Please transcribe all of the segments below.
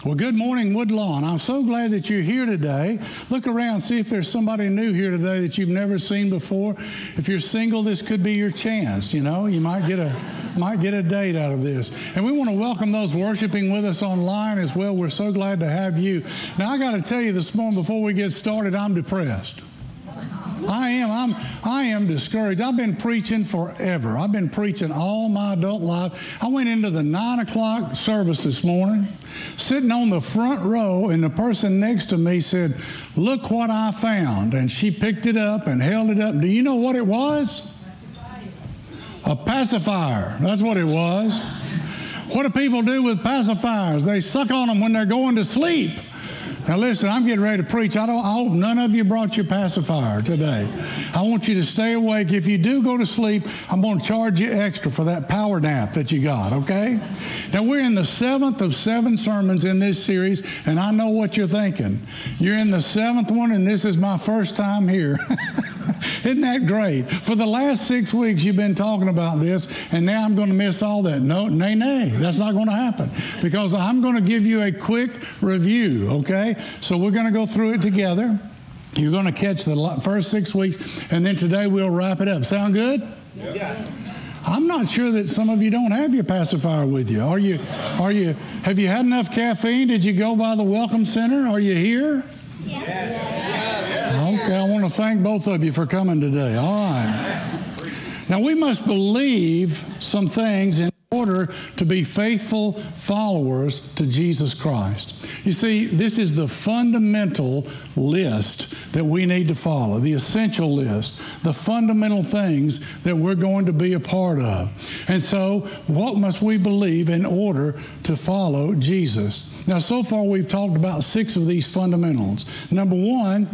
Well, good morning, Woodlawn. I'm so glad that you're here today. Look around, see if there's somebody new here today that you've never seen before. If you're single, this could be your chance. You know, you might get a date out of this. And we want to welcome those worshiping with us online as well. We're so glad to have you. Now, I got to tell you this morning before we get started, I'm depressed. I am discouraged. I've been preaching forever. I've been preaching all my adult life. I went into the 9 o'clock service this morning, sitting on the front row, and the person next to me said, "Look what I found." And she picked it up and held it up. Do you know what it was? A pacifier. That's what it was. What do people do with pacifiers? They suck on them when they're going to sleep. Now listen, I'm getting ready to preach. I hope none of you brought your pacifier today. I want you to stay awake. If you do go to sleep, I'm going to charge you extra for that power nap that you got, okay? Now we're in the 7th of 7 sermons in this series, and I know what you're thinking. You're in the 7th one, and this is my first time here. Isn't that great? For the last 6 weeks, you've been talking about this, and now I'm going to miss all that. No, nay, that's not going to happen, because I'm going to give you a quick review, okay? So we're going to go through it together. You're going to catch the first 6 weeks, and then today we'll wrap it up. Sound good? Yes. I'm not sure that some of you don't have your pacifier with you. Have you had enough caffeine? Did you go by the Welcome Center? Are you here? Yes. Okay, I want to thank both of you for coming today. All right. Now, we must believe some things in order to be faithful followers to Jesus Christ. You see, this is the fundamental list that we need to follow, the essential list, the fundamental things that we're going to be a part of. And so, what must we believe in order to follow Jesus? Now, so far we've talked about 6 of these fundamentals. Number 1,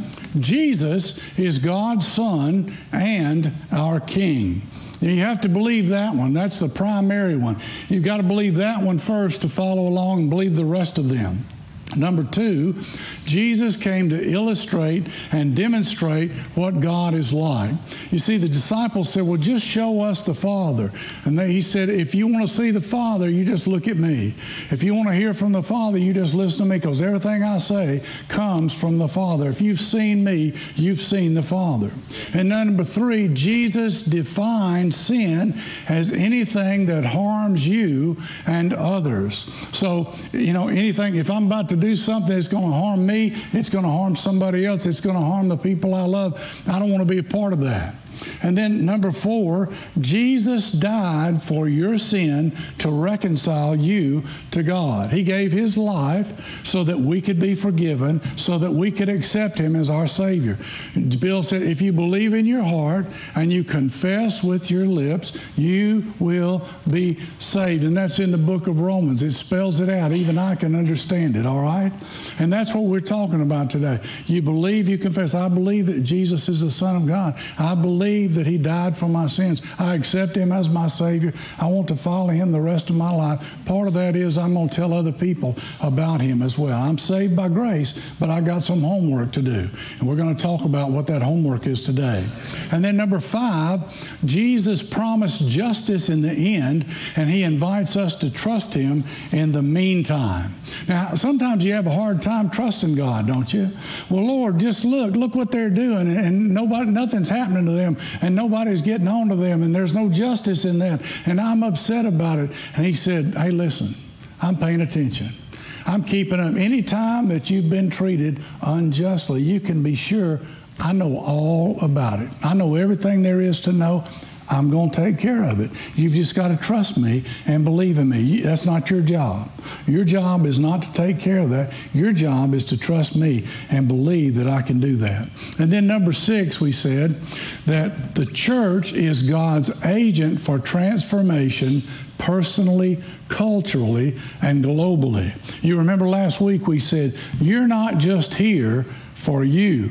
Jesus is God's Son and our King. You have to believe that one. That's the primary one. You've got to believe that one first to follow along and believe the rest of them. Number 2, Jesus came to illustrate and demonstrate what God is like. You see, the disciples said, "Well, just show us the Father." And he said, "If you want to see the Father, you just look at me. If you want to hear from the Father, you just listen to me, because everything I say comes from the Father. If you've seen me, you've seen the Father." And number 3, Jesus defined sin as anything that harms you and others. So, anything, if I'm about to do something that's going to harm me, it's going to harm somebody else, it's going to harm the people I love, I don't want to be a part of that. And then number 4, Jesus died for your sin to reconcile you to God. He gave his life so that we could be forgiven, so that we could accept him as our Savior. Bill said, if you believe in your heart and you confess with your lips, you will be saved. And that's in the book of Romans. It spells it out. Even I can understand it, all right? And that's what we're talking about today. You believe, you confess. I believe that Jesus is the Son of God. I believe that he died for my sins. I accept him as my Savior. I want to follow him the rest of my life. Part of that is I'm going to tell other people about him as well. I'm saved by grace, but I got some homework to do. And we're going to talk about what that homework is today. And then number 5, Jesus promised justice in the end, and he invites us to trust him in the meantime. Now, sometimes you have a hard time trusting God, don't you? Well, Lord, just look what they're doing, and nothing's happening to them, and nobody's getting on to them, and there's no justice in that, and I'm upset about it. And he said, hey, listen, I'm paying attention. I'm keeping up. Any time that you've been treated unjustly, you can be sure I know all about it. I know everything there is to know. I'm going to take care of it. You've just got to trust me and believe in me. That's not your job. Your job is not to take care of that. Your job is to trust me and believe that I can do that. And then number 6, we said that the church is God's agent for transformation personally, culturally, and globally. You remember last week we said, you're not just here for you.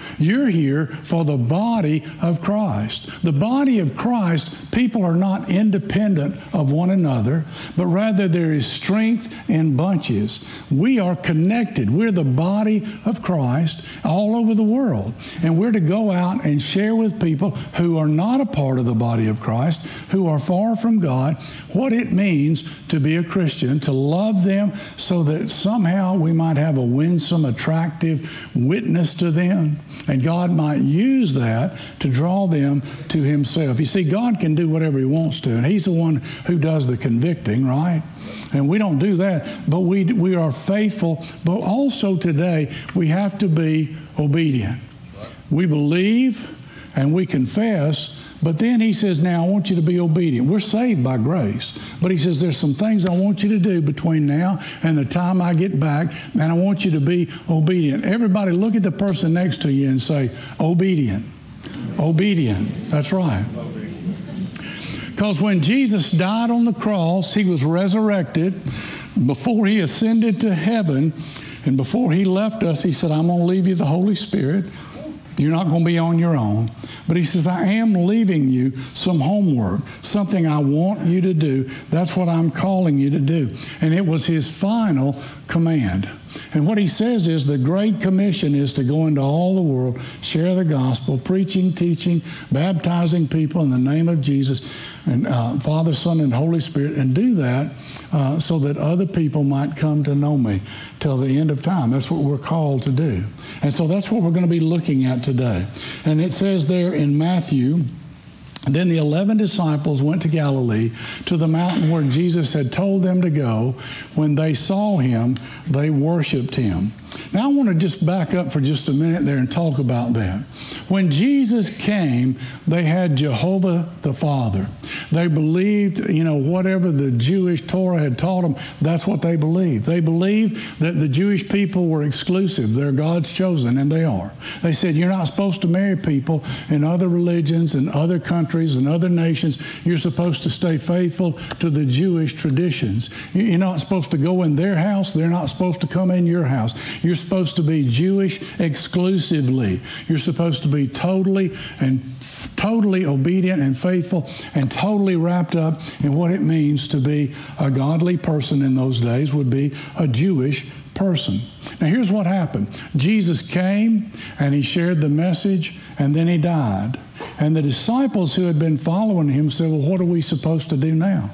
You're here for the body of Christ. The body of Christ, people are not independent of one another, but rather there is strength in bunches. We are connected. We're the body of Christ all over the world. And we're to go out and share with people who are not a part of the body of Christ, who are far from God, what it means to be a Christian, to love them so that somehow we might have a winsome, attractive witness to them. And God might use that to draw them to himself. You see, God can do whatever he wants to, and he's the one who does the convicting, right? And we don't do that, but we are faithful. But also today, we have to be obedient. We believe and we confess, but then he says, now I want you to be obedient. We're saved by grace. But he says, there's some things I want you to do between now and the time I get back, and I want you to be obedient. Everybody look at the person next to you and say, obedient. Obedient. That's right. Because when Jesus died on the cross, he was resurrected. Before he ascended to heaven, and before he left us, he said, I'm going to leave you the Holy Spirit. You're not going to be on your own. But he says, I am leaving you some homework, something I want you to do. That's what I'm calling you to do. And it was his final command. And what he says is the Great Commission is to go into all the world, share the gospel, preaching, teaching, baptizing people in the name of Jesus, and Father, Son, and Holy Spirit, and do that so that other people might come to know me till the end of time. That's what we're called to do. And so that's what we're going to be looking at today. And it says there in Matthew, then the 11 disciples went to Galilee, to the mountain where Jesus had told them to go. When they saw him, they worshiped him. Now I want to just back up for just a minute there and talk about that. When Jesus came, they had Jehovah the Father. They believed, whatever the Jewish Torah had taught them, that's what they believed. They believed that the Jewish people were exclusive. They're God's chosen, and they are. They said, you're not supposed to marry people in other religions and other countries and other nations. You're supposed to stay faithful to the Jewish traditions. You're not supposed to go in their house. They're not supposed to come in your house. You're supposed to be Jewish exclusively. You're supposed to be totally obedient and faithful and totally wrapped up in what it means to be a godly person in those days would be a Jewish person. Now here's what happened. Jesus came and he shared the message and then he died. And the disciples who had been following him said, well, what are we supposed to do now?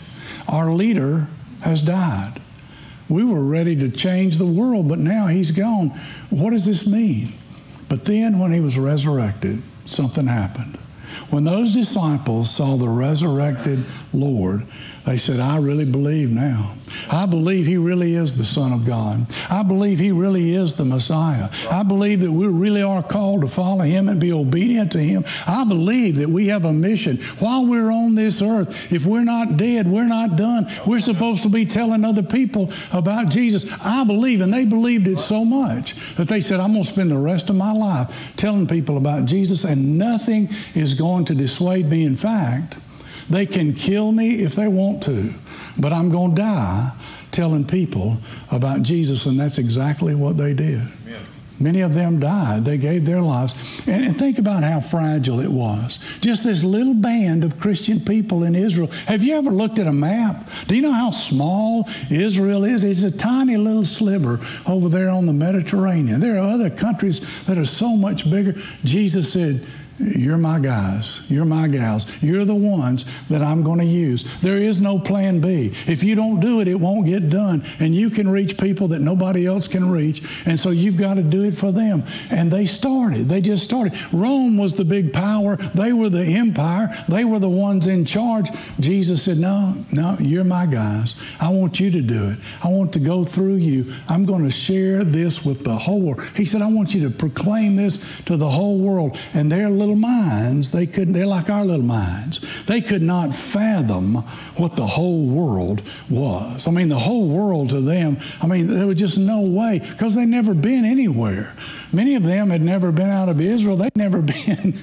Our leader has died. We were ready to change the world, but now he's gone. What does this mean? But then when he was resurrected, something happened. When those disciples saw the resurrected Lord, they said, I really believe now. I believe he really is the Son of God. I believe he really is the Messiah. I believe that we really are called to follow him and be obedient to him. I believe that we have a mission. While we're on this earth, if we're not dead, we're not done. We're supposed to be telling other people about Jesus. I believe, and they believed it so much that they said, I'm going to spend the rest of my life telling people about Jesus, and nothing is going to dissuade me. In fact, they can kill me if they want to, but I'm going to die telling people about Jesus, and that's exactly what they did. Amen. Many of them died. They gave their lives. And think about how fragile it was. Just this little band of Christian people in Israel. Have you ever looked at a map? Do you know how small Israel is? It's a tiny little sliver over there on the Mediterranean. There are other countries that are so much bigger. Jesus said, you're my guys. You're my gals. You're the ones that I'm going to use. There is no plan B. If you don't do it, it won't get done. And you can reach people that nobody else can reach. And so you've got to do it for them. And they started. They just started. Rome was the big power. They were the empire. They were the ones in charge. Jesus said, no, you're my guys. I want you to do it. I want to go through you. I'm going to share this with the whole world. He said, I want you to proclaim this to the whole world. And their little minds, they're like our little minds. They could not fathom what the whole world was. I mean, the whole world to them, there was just no way, because they'd never been anywhere. Many of them had never been out of Israel. They'd never been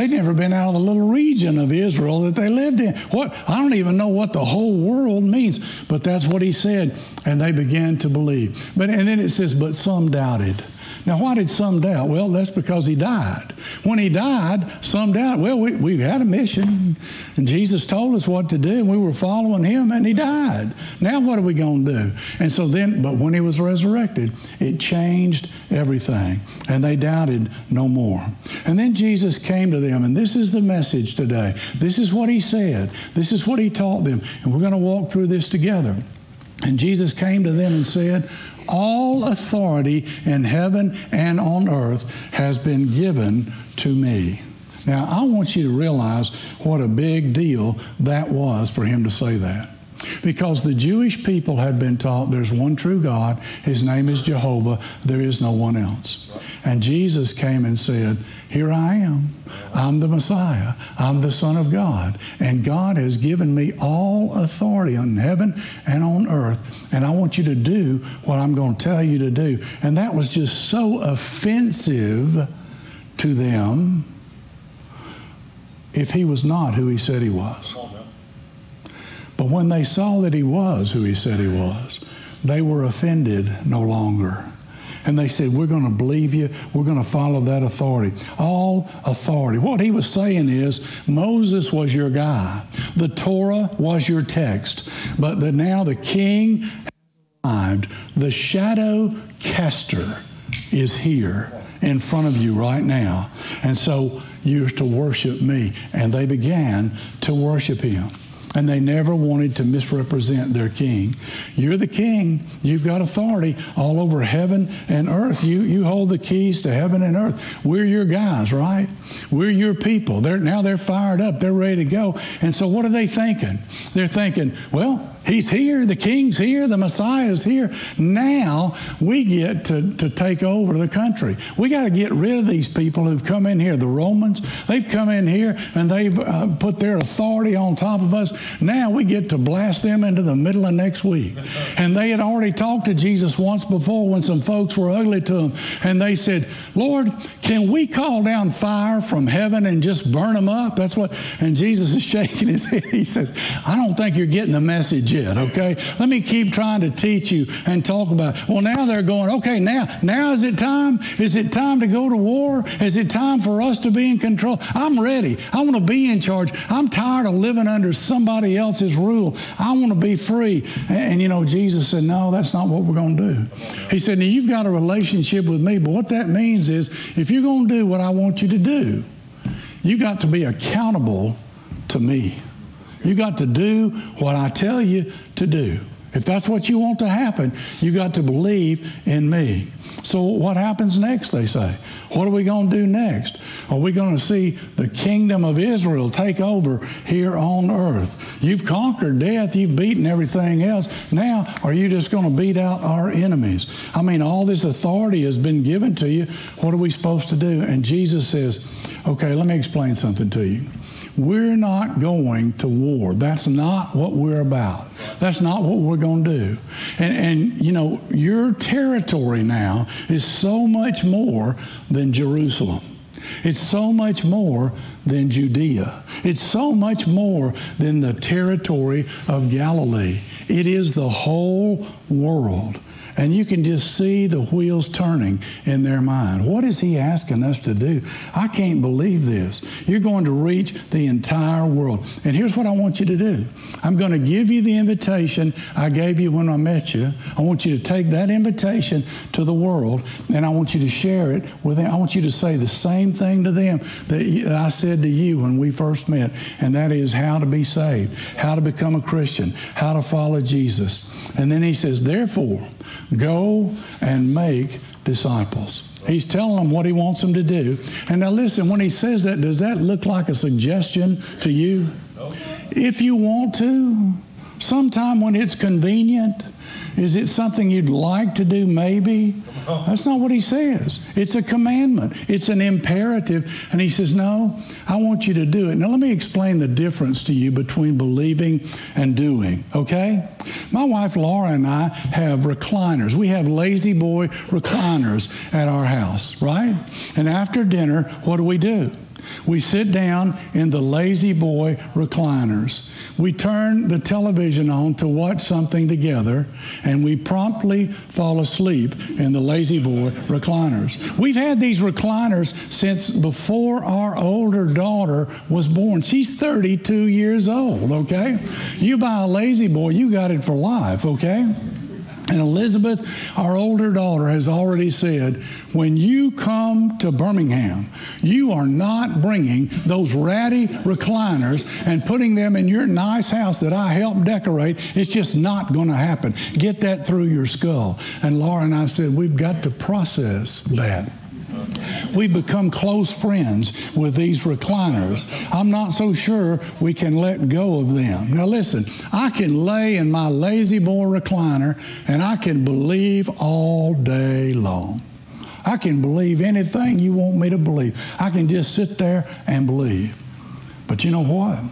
out of the little region of Israel that they lived in. I don't even know what the whole world means, but that's what he said, and they began to believe. And then it says, but some doubted. Now, why did some doubt? Well, that's because he died. When he died, some doubt. Well, we had a mission, and Jesus told us what to do, and we were following him, and he died. Now what are we going to do? And so then, but when he was resurrected, it changed everything, and they doubted no more. And then Jesus came to them, and this is the message today. This is what he said. This is what he taught them, and we're going to walk through this together. And Jesus came to them and said, all authority in heaven and on earth has been given to me. Now, I want you to realize what a big deal that was for him to say that. Because the Jewish people had been taught there's one true God. His name is Jehovah. There is no one else. And Jesus came and said, here I am. I'm the Messiah. I'm the Son of God. And God has given me all authority on heaven and on earth. And I want you to do what I'm going to tell you to do. And that was just so offensive to them if he was not who he said he was. But when they saw that he was who he said he was, they were offended no longer. And they said, we're going to believe you. We're going to follow that authority. All authority. What he was saying is, Moses was your guy. The Torah was your text. But now the king has arrived. The shadow caster is here in front of you right now. And so you're to worship me. And they began to worship him. And they never wanted to misrepresent their king. You're the king. You've got authority all over heaven and earth. You hold the keys to heaven and earth. We're your guys, right? We're your people. Now they're fired up. They're ready to go. And so what are they thinking? They're thinking, well, he's here. The king's here. The Messiah is here. Now we get to take over the country. We got to get rid of these people who've come in here. The Romans, they've come in here and they've put their authority on top of us. Now we get to blast them into the middle of next week. And they had already talked to Jesus once before when some folks were ugly to him. And they said, Lord, can we call down fire from heaven and just burn them up? That's what. And Jesus is shaking his head. He says, I don't think you're getting the message yet, okay? Let me keep trying to teach you and talk about it. Well, now they're going, okay, now is it time? Is it time to go to war? Is it time for us to be in control? I'm ready. I want to be in charge. I'm tired of living under somebody else's rule. I want to be free. And Jesus said, no, that's not what we're going to do. He said, now you've got a relationship with me, but what that means is if you're going to do what I want you to do, you got to be accountable to me. You got to do what I tell you to do. If that's what you want to happen, you got to believe in me. So what happens next, they say? What are we going to do next? Are we going to see the kingdom of Israel take over here on earth? You've conquered death. You've beaten everything else. Now, are you just going to beat out our enemies? I mean, all this authority has been given to you. What are we supposed to do? And Jesus says, okay, let me explain something to you. We're not going to war. That's not what we're about. That's not what we're going to do. And your territory now is so much more than Jerusalem. It's so much more than Judea. It's so much more than the territory of Galilee. It is the whole world. And you can just see the wheels turning in their mind. What is he asking us to do? I can't believe this. You're going to reach the entire world. And here's what I want you to do. I'm going to give you the invitation I gave you when I met you. I want you to take that invitation to the world, and I want you to share it with them. I want you to say the same thing to them that I said to you when we first met, and that is how to be saved, how to become a Christian, how to follow Jesus. And then he says, therefore, go and make disciples. He's telling them what he wants them to do. And now listen, when he says that, does that look like a suggestion to you? If you want to, sometime when it's convenient, is it something you'd like to do maybe? That's not what he says. It's a commandment. It's an imperative. And he says, no, I want you to do it. Now, let me explain the difference to you between believing and doing, okay? My wife, Laura, and I have recliners. We have lazy boy recliners at our house, right? And after dinner, what do? We sit down in the lazy boy recliners. We turn the television on to watch something together, and we promptly fall asleep in the lazy boy recliners. We've had these recliners since before our older daughter was born. She's 32 years old, okay? You buy a lazy boy, you got it for life, okay? And Elizabeth, our older daughter, has already said, when you come to Birmingham, you are not bringing those ratty recliners and putting them in your nice house that I helped decorate. It's just not going to happen. Get that through your skull. And Laura and I said, we've got to process that. We've become close friends with these recliners. I'm not so sure we can let go of them. Now listen, I can lay in my lazy boy recliner and I can believe all day long. I can believe anything you want me to believe. I can just sit there and believe. But you know what?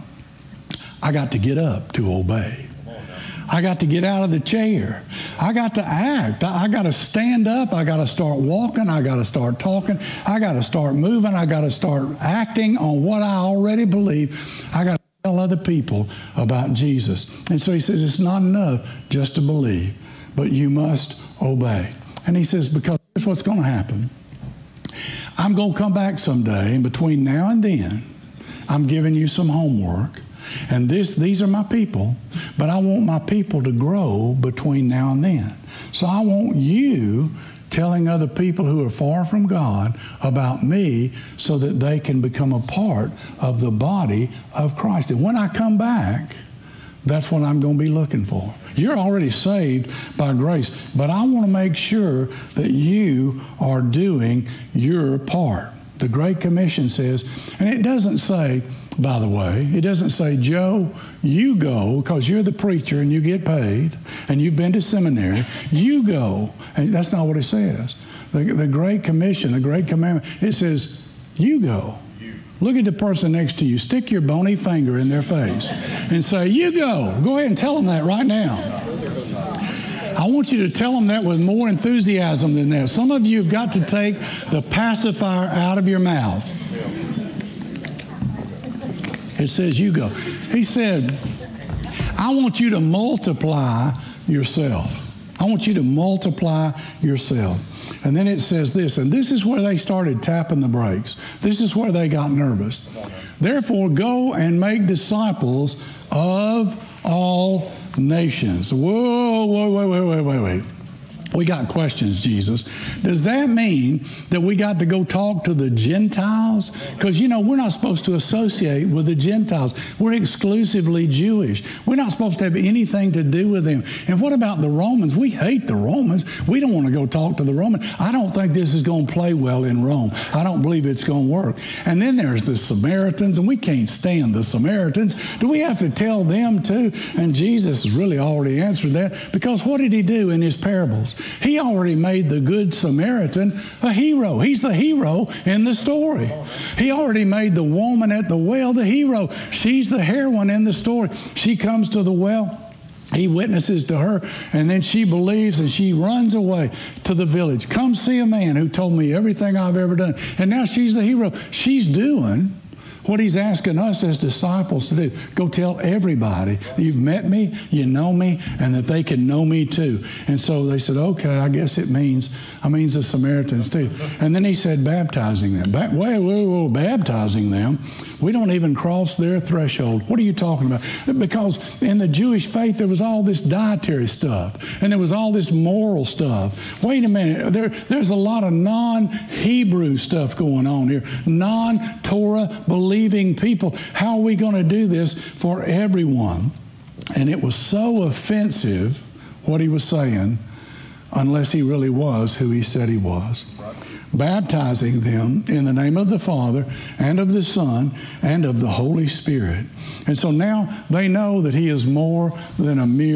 I got to get up to obey. I got to get out of the chair. I got to act. I got to stand up. I got to start walking. I got to start talking. I got to start moving. I got to start acting on what I already believe. I got to tell other people about Jesus. And so he says, it's not enough just to believe, but you must obey. And he says, because here's what's going to happen. I'm going to come back someday, and between now and then, I'm giving you some homework. And these are my people, but I want my people to grow between now and then. So I want you telling other people who are far from God about me so that they can become a part of the body of Christ. And when I come back, that's what I'm going to be looking for. You're already saved by grace, but I want to make sure that you are doing your part. The Great Commission says, and it doesn't say, by the way, it doesn't say, Joe, you go because you're the preacher and you get paid and you've been to seminary. You go. And that's not what it says. The Great Commission, the Great Commandment, it says, you go. Look at the person next to you. Stick your bony finger in their face and say, you go. Go ahead and tell them that right now. I want you to tell them that with more enthusiasm than that. Some of you have got to take the pacifier out of your mouth. It says, you go. He said, I want you to multiply yourself. I want you to multiply yourself. And then it says this, and this is where they started tapping the brakes. This is where they got nervous. Therefore, go and make disciples of all nations. Whoa, wait. We got questions, Jesus. Does that mean that we got to go talk to the Gentiles? Because, we're not supposed to associate with the Gentiles. We're exclusively Jewish. We're not supposed to have anything to do with them. And what about the Romans? We hate the Romans. We don't want to go talk to the Romans. I don't think this is going to play well in Rome. I don't believe it's going to work. And then there's the Samaritans, and we can't stand the Samaritans. Do we have to tell them too? And Jesus has really already answered that, because what did he do in his parables? He already made the Good Samaritan a hero. He's the hero in the story. He already made the woman at the well the hero. She's the heroine in the story. She comes to the well. He witnesses to her, and then she believes, and she runs away to the village. Come see a man who told me everything I've ever done. And now she's the hero. She's doing what he's asking us as disciples to do. Go tell everybody that you've met me, you know me, and that they can know me too. And so they said, okay, I guess it means the Samaritans too. And then he said, baptizing them. Baptizing them. We don't even cross their threshold. What are you talking about? Because in the Jewish faith, there was all this dietary stuff, and there was all this moral stuff. Wait a minute. There's a lot of non-Hebrew stuff going on here. Non-Torah believing people. How are we going to do this for everyone? And it was so offensive, what he was saying, unless he really was who he said he was. Baptizing them in the name of the Father and of the Son and of the Holy Spirit. And so now they know that he is more than a mere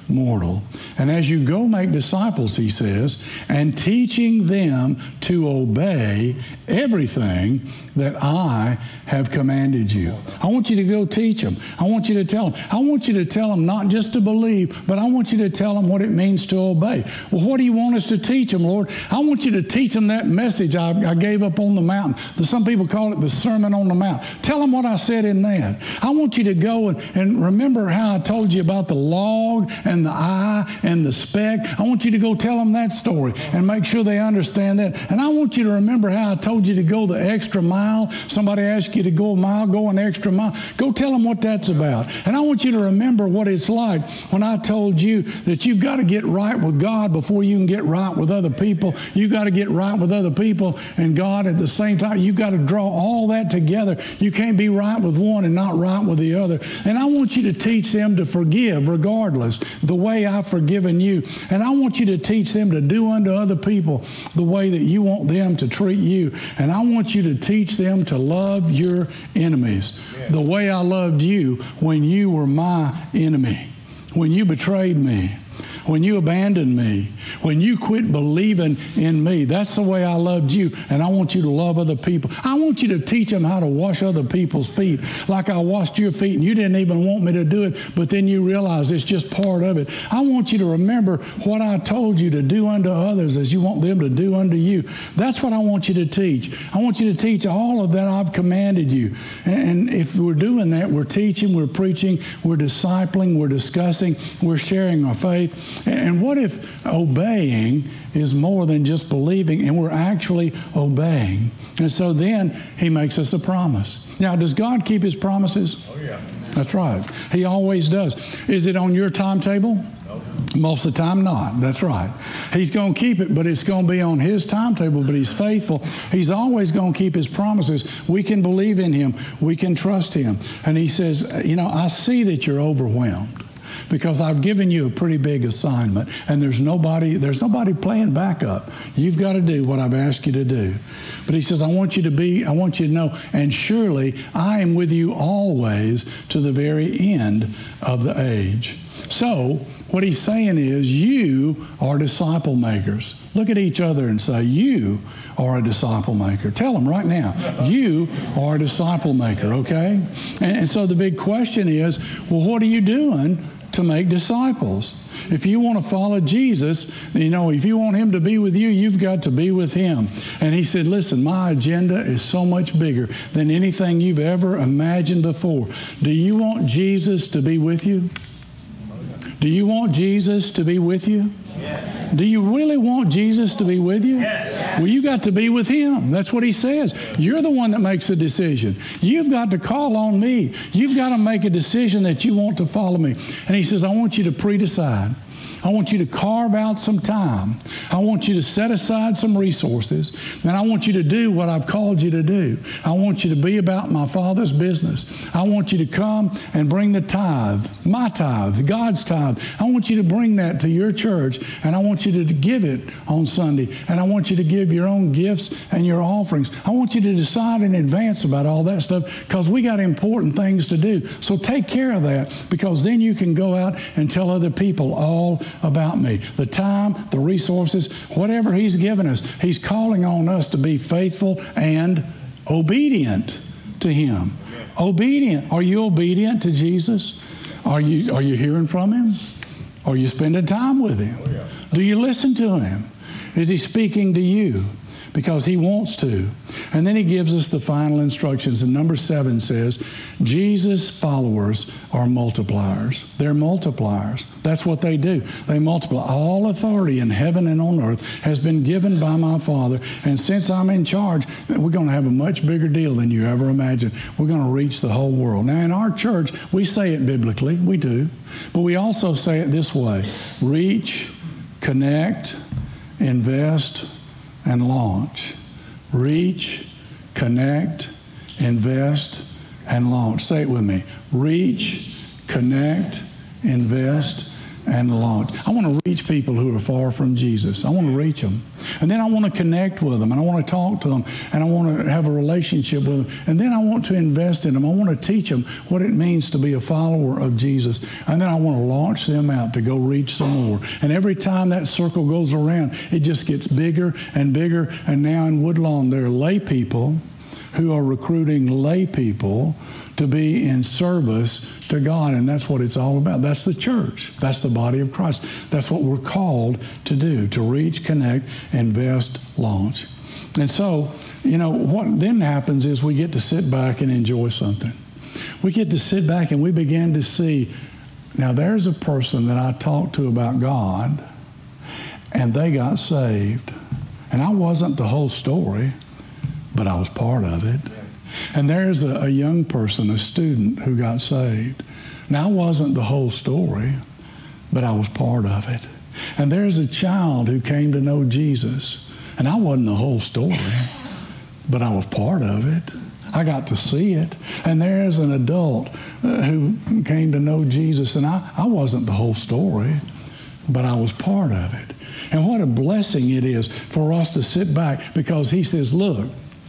mortal. And as you go make disciples, he says, and teaching them to obey everything that I have commanded you. I want you to go teach them. I want you to tell them. I want you to tell them not just to believe, but I want you to tell them what it means to obey. Well, what do you want us to teach them, Lord? I want you to teach them that message I gave up on the mountain. Some people call it the Sermon on the Mount. Tell them what I said in that. I want you to go and remember how I told you about the log and the eye and the speck. I want you to go tell them that story and make sure they understand that. And I want you to remember how I told you to go the extra mile. Somebody asked you to go a mile, go an extra mile. Go tell them what that's about. And I want you to remember what it's like when I told you that you've got to get right with God before you can get right with other people. You've got to get right with other people and God at the same time. You've got to draw all that together. You can't be right with one and not right with the other. And I want you to teach them to forgive regardless, the way I've forgiven you. And I want you to teach them to do unto other people the way that you want them to treat you. And I want you to teach them to love your enemies the way I loved you when you were my enemy, when you betrayed me, when you abandoned me, when you quit believing in me. That's the way I loved you, and I want you to love other people. I want you to teach them how to wash other people's feet like I washed your feet, and you didn't even want me to do it, but then you realize it's just part of it. I want you to remember what I told you to do unto others as you want them to do unto you. That's what I want you to teach. I want you to teach all of that I've commanded you. And if we're doing that, we're teaching, we're preaching, we're discipling, we're discussing, we're sharing our faith. And what if obeying is more than just believing and we're actually obeying? And so then he makes us a promise. Now, does God keep his promises? Oh, yeah. That's right. He always does. Is it on your timetable? No. Most of the time, not. That's right. He's going to keep it, but it's going to be on his timetable, but he's faithful. He's always going to keep his promises. We can believe in him. We can trust him. And he says, I see that you're overwhelmed, because I've given you a pretty big assignment, and there's nobody playing backup. You've got to do what I've asked you to do. But he says, I want you to know, and surely I am with you always to the very end of the age. So what he's saying is, you are disciple makers. Look at each other and say, you are a disciple maker. Tell them right now, you are a disciple maker, okay? And so the big question is, well, what are you doing to make disciples? If you want to follow Jesus, if you want him to be with you, you've got to be with him. And he said, listen, my agenda is so much bigger than anything you've ever imagined before. Do you want Jesus to be with you? Do you want Jesus to be with you? Yes. Do you really want Jesus to be with you? Yes. Well, you got to be with him. That's what he says. You're the one that makes the decision. You've got to call on me. You've got to make a decision that you want to follow me. And he says, I want you to pre-decide. I want you to carve out some time. I want you to set aside some resources. And I want you to do what I've called you to do. I want you to be about my Father's business. I want you to come and bring the tithe, my tithe, God's tithe. I want you to bring that to your church, and I want you to give it on Sunday. And I want you to give your own gifts and your offerings. I want you to decide in advance about all that stuff, because we got important things to do. So take care of that, because then you can go out and tell other people all about me. The time, the resources, whatever he's given us, he's calling on us to be faithful and obedient to him. Obedient. Are you obedient to Jesus? Are you hearing from him? Are you spending time with him? Do you listen to him? Is he speaking to you? Because he wants to. And then he gives us the final instructions. And number 7 says, Jesus' followers are multipliers. They're multipliers. That's what they do. They multiply. All authority in heaven and on earth has been given by my Father. And since I'm in charge, we're going to have a much bigger deal than you ever imagined. We're going to reach the whole world. Now, in our church, we say it biblically. We do. But we also say it this way: reach, connect, invest, and launch. Reach, connect, invest, and launch. Say it with me. Reach, connect, invest, and launch. I want to reach people who are far from Jesus. I want to reach them. And then I want to connect with them, and I want to talk to them, and I want to have a relationship with them. And then I want to invest in them. I want to teach them what it means to be a follower of Jesus. And then I want to launch them out to go reach some more. And every time that circle goes around, it just gets bigger and bigger. And now in Woodlawn, there are lay people who are recruiting lay people to be in service to God, and that's what it's all about. That's the church. That's the body of Christ. That's what we're called to do, to reach, connect, invest, launch. And so, what then happens is we get to sit back and enjoy something. We get to sit back and we begin to see, now there's a person that I talked to about God, and they got saved. And I wasn't the whole story, but I was part of it. And there's a young person, a student, who got saved. Now, I wasn't the whole story, but I was part of it. And there's a child who came to know Jesus. And I wasn't the whole story, but I was part of it. I got to see it. And there's an adult who came to know Jesus. And I wasn't the whole story, but I was part of it. And what a blessing it is for us to sit back, because he says, look,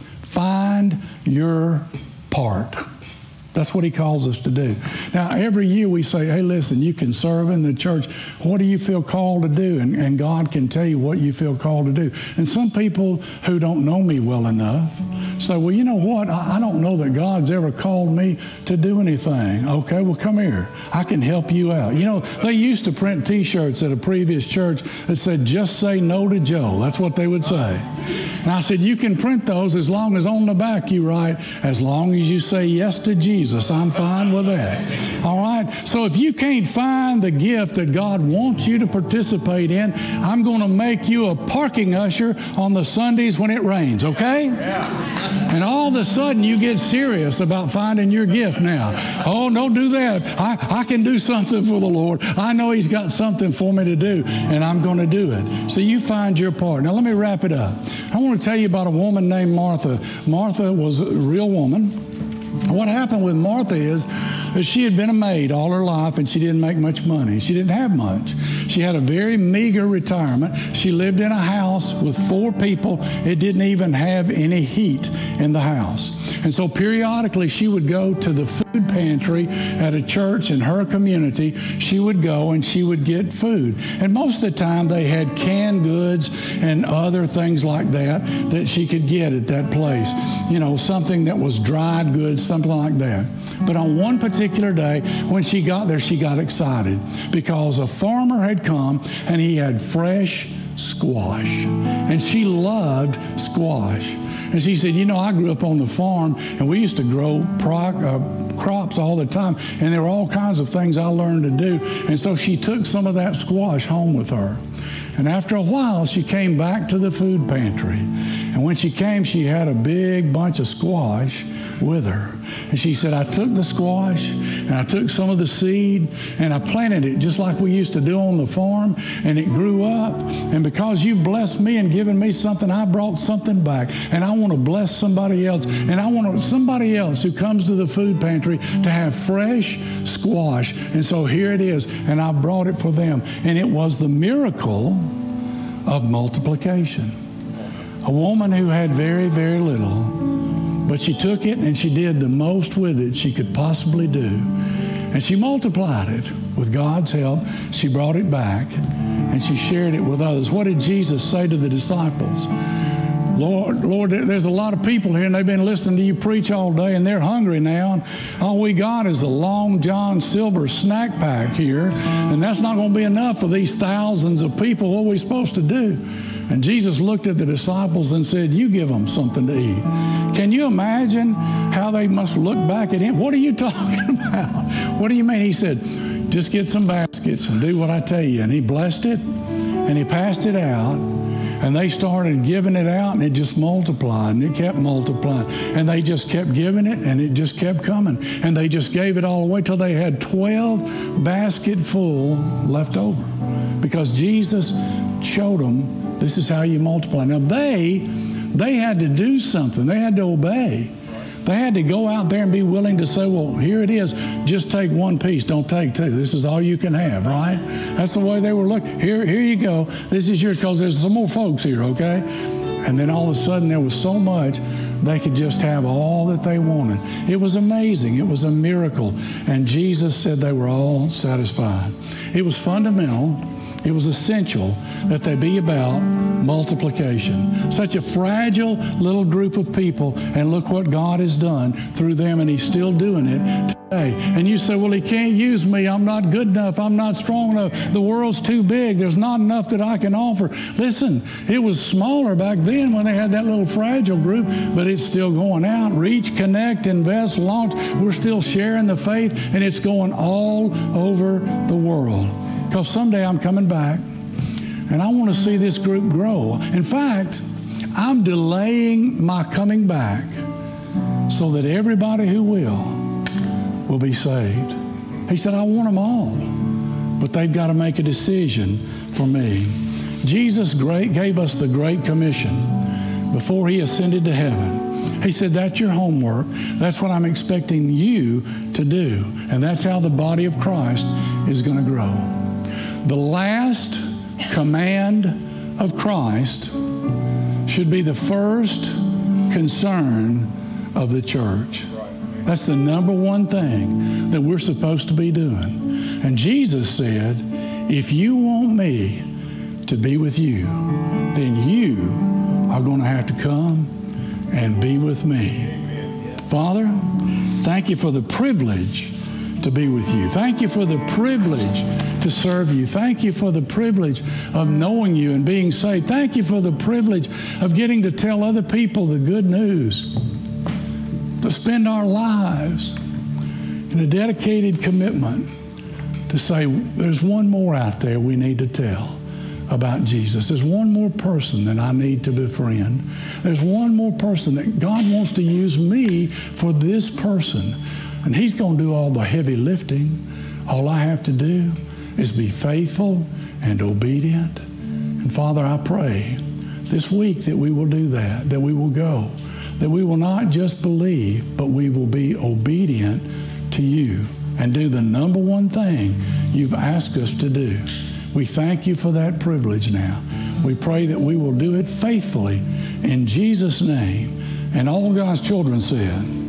find your part. That's what he calls us to do. Now, every year we say, hey, listen, you can serve in the church. What do you feel called to do? And God can tell you what you feel called to do. And some people who don't know me well enough say, well, you know what? I don't know that God's ever called me to do anything. Okay, well, come here. I can help you out. They used to print T-shirts at a previous church that said, just say no to Joe. That's what they would say. And I said, you can print those as long as on the back you write, as long as you say yes to Jesus. I'm fine with that. All right? So if you can't find the gift that God wants you to participate in, I'm going to make you a parking usher on the Sundays when it rains, okay? Yeah. And all of a sudden you get serious about finding your gift now. Oh, don't do that. I can do something for the Lord. I know he's got something for me to do, and I'm going to do it. So you find your part. Now let me wrap it up. I want to tell you about a woman named Martha. Martha was a real woman. What happened with Martha is that she had been a maid all her life, and she didn't make much money. She didn't have much. She had a very meager retirement. She lived in a house with 4 people. It didn't even have any heat in the house. And so periodically she would go to the food pantry at a church in her community. She would go and she would get food. And most of the time they had canned goods and other things like that she could get at that place. Something that was dried goods, something like that. But on one particular day, when she got there, she got excited because a farmer had come and he had fresh squash. And she loved squash. And she said, I grew up on the farm, and we used to grow crops all the time. And there were all kinds of things I learned to do. And so she took some of that squash home with her. And after a while, she came back to the food pantry. And when she came, she had a big bunch of squash with her. And she said, I took the squash and I took some of the seed and I planted it just like we used to do on the farm, and it grew up. And because you've blessed me and given me something, I brought something back. And I want to bless somebody else. And I want somebody else who comes to the food pantry to have fresh squash. And so here it is. And I brought it for them. And it was the miracle of multiplication. A woman who had very, very little, but she took it and she did the most with it she could possibly do. And she multiplied it with God's help. She brought it back and she shared it with others. What did Jesus say to the disciples? Lord, there's a lot of people here and they've been listening to you preach all day and they're hungry now. And all we got is a Long John Silver snack pack here. And that's not going to be enough for these thousands of people. What are we supposed to do? And Jesus looked at the disciples and said, you give them something to eat. Can you imagine how they must look back at him? What are you talking about? What do you mean? He said, just get some baskets and do what I tell you. And he blessed it and he passed it out. And they started giving it out, and it just multiplied, and it kept multiplying. And they just kept giving it, and it just kept coming. And they just gave it all away till they had 12 baskets full left over. Because Jesus showed them, this is how you multiply. Now, they had to do something. They had to obey. They had to go out there and be willing to say, well, here it is. Just take one piece. Don't take two. This is all you can have, right? That's the way they were looking. Here you go. This is yours because there's some more folks here, okay? And then all of a sudden there was so much they could just have all that they wanted. It was amazing. It was a miracle. And Jesus said they were all satisfied. It was fundamental. It was essential that they be about multiplication. Such a fragile little group of people, and look what God has done through them, and He's still doing it today. And you say, well, He can't use me. I'm not good enough. I'm not strong enough. The world's too big. There's not enough that I can offer. Listen, it was smaller back then when they had that little fragile group, but it's still going out. Reach, connect, invest, launch. We're still sharing the faith, and it's going all over the world. Because someday I'm coming back, and I want to see this group grow. In fact, I'm delaying my coming back so that everybody who will be saved. He said, I want them all, but they've got to make a decision for me. Jesus gave us the Great Commission before He ascended to heaven. He said, that's your homework. That's what I'm expecting you to do. And that's how the body of Christ is going to grow. The last command of Christ should be the first concern of the church. That's the number one thing that we're supposed to be doing. And Jesus said, if you want me to be with you, then you are going to have to come and be with me. Father, thank you for the privilege to be with you. Thank you for the privilege to serve you. Thank you for the privilege of knowing you and being saved. Thank you for the privilege of getting to tell other people the good news, to spend our lives in a dedicated commitment to say there's one more out there we need to tell about Jesus. There's one more person that I need to befriend. There's one more person that God wants to use me for this person. And He's going to do all the heavy lifting. All I have to do is be faithful and obedient. And Father, I pray this week that we will do that we will go, that we will not just believe, but we will be obedient to you and do the number one thing you've asked us to do. We thank you for that privilege now. We pray that we will do it faithfully in Jesus' name. And all God's children said,